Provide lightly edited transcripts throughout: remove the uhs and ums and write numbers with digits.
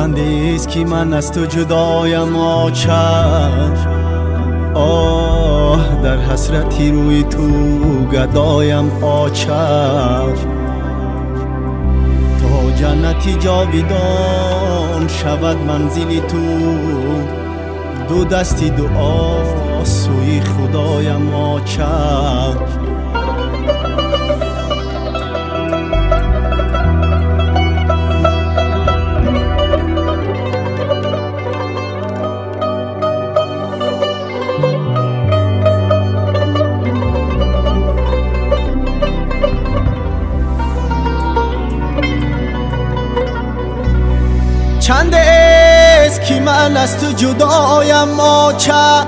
چندیست که من از تو جدایم آچر آه در حسرتی روی تو گدایم آچر تا جنتی جاویدان شود منزلی تو دو دستی دعا سوی خدایم آچر چند است که من از تو جدایم آچر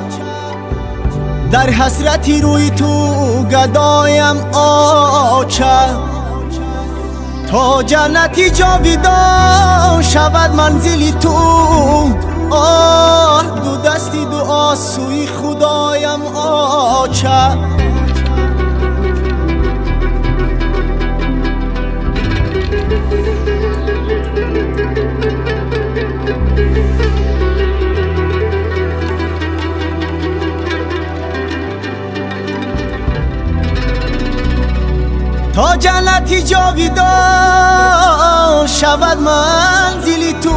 در حسرتی روی تو گدایم آچر تا جنتی جاویدان شود منزلی تو آه دو دستی دعا سوی خدایم آچر تا جنتی جاویدان شود منزلی تو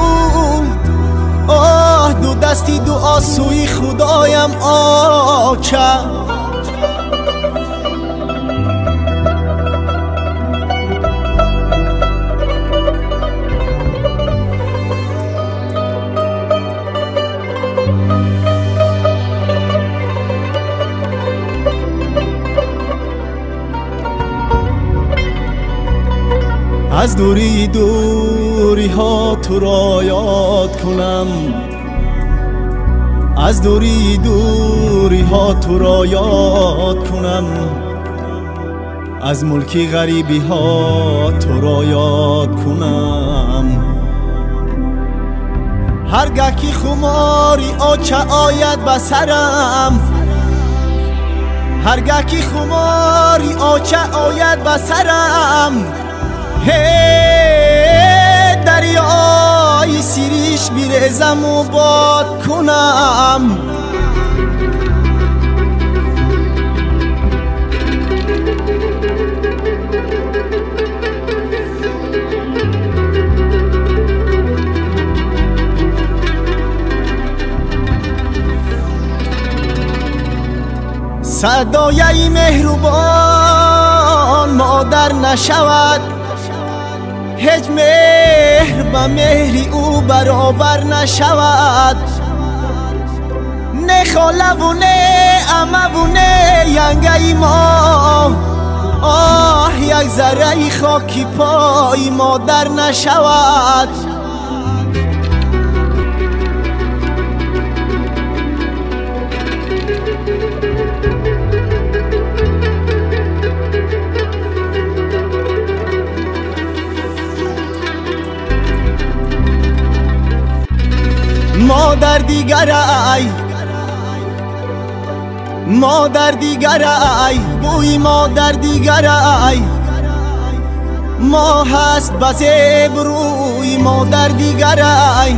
آه دو دستی دعا سوی خدایم آچر از دوری دوری ها تو را یاد کنم از دوری دوری ها تو را یاد کنم از ملکی غریبی ها تو را یاد کنم هرگاه که خماری آچه آید بسرم هرگاه که خماری آچه آید بسرم دریای سیریش بیرزم و باد کنم صدای مهربان مادر نشود هیچ مهر با مهری او برابر نشود نه خاله و نه عمه و نه ینگه ما آه یک ذره خاکی پای مادر نشود مادر دیگر ای مادر دیگر ای بوی مادر دیگر ای ما هست بس ابروی مادر دیگر ای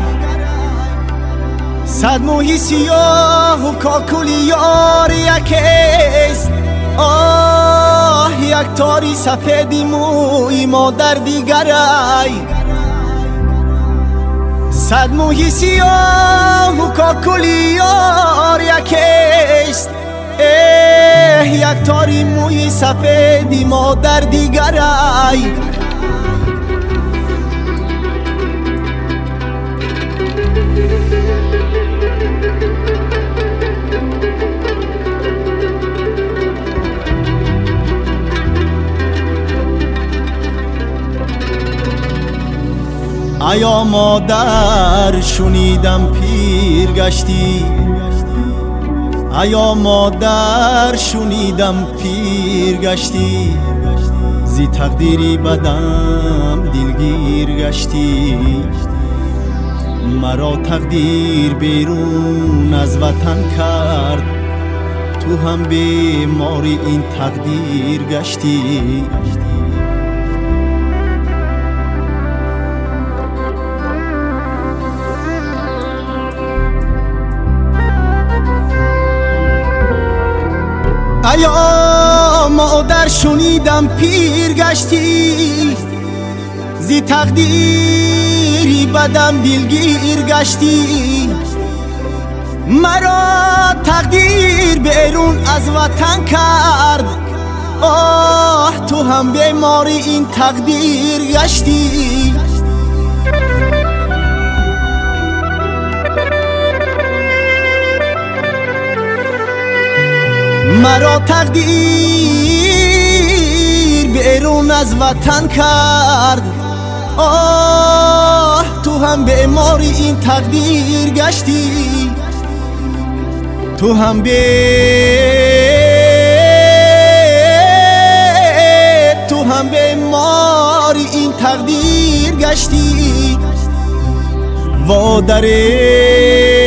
صد موهی سیاه و کاکلی یار یکیست آه یک تاری سفیدی موی مادر دیگر ای صد موهی سیاه و کاکلی یار یکیست یک تاری موی سفیدی مادر دیگر ای ایا مادر شنیدم پیر گشتی ایا مادر شنیدم پیر گشتی زی تقدیری بدم دلگیر گشتی مرا تقدیر بیرون از وطن کرد تو هم بیماری این تقدیر گشتی ایا مادر شنیدم پیر گشتی، زی تقدیری بدم دلگیر گشتی. مرا تقدیر بیرون از وطن کرد، آه تو هم بیماری این تقدیر گشتی. مرا تقدیر بیرون از وطن کرد، آه تو هم بیماری این تقدیر گشتی. تو هم بیماری این تقدیر گشتی. وادره